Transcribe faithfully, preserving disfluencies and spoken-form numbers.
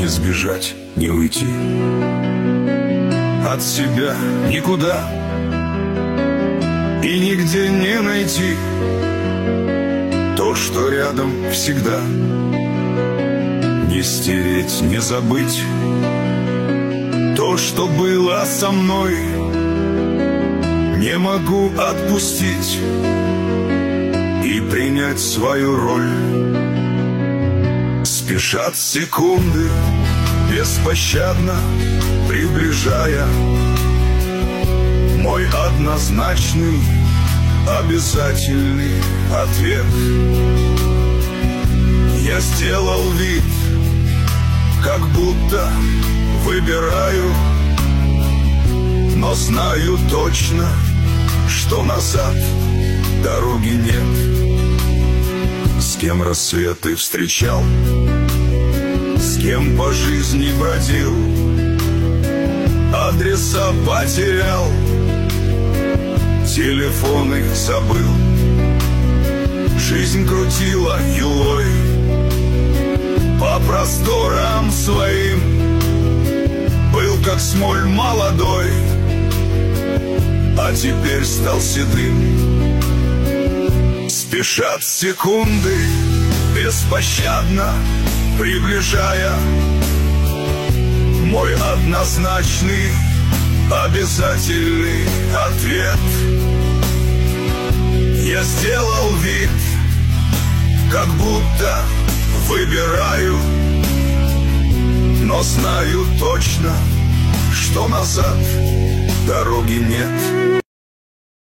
Не сбежать, не уйти от себя никуда, и нигде не найти то, что рядом всегда. Не стереть, не забыть то, что было со мной. Не могу отпустить и принять свою роль. Спешат секунды, беспощадно приближая мой однозначный, обязательный ответ. Я сделал вид, как будто выбираю, но знаю точно, что назад дороги нет. С кем рассветы встречал, с кем по жизни бродил, адреса потерял, телефоны забыл. Жизнь крутила юлой по просторам своим. Был как смоль молодой, а теперь стал седым. Спешат секунды, беспощадно приближая мой однозначный, обязательный ответ. Я сделал вид, как будто выбираю, но знаю точно, что назад дороги нет.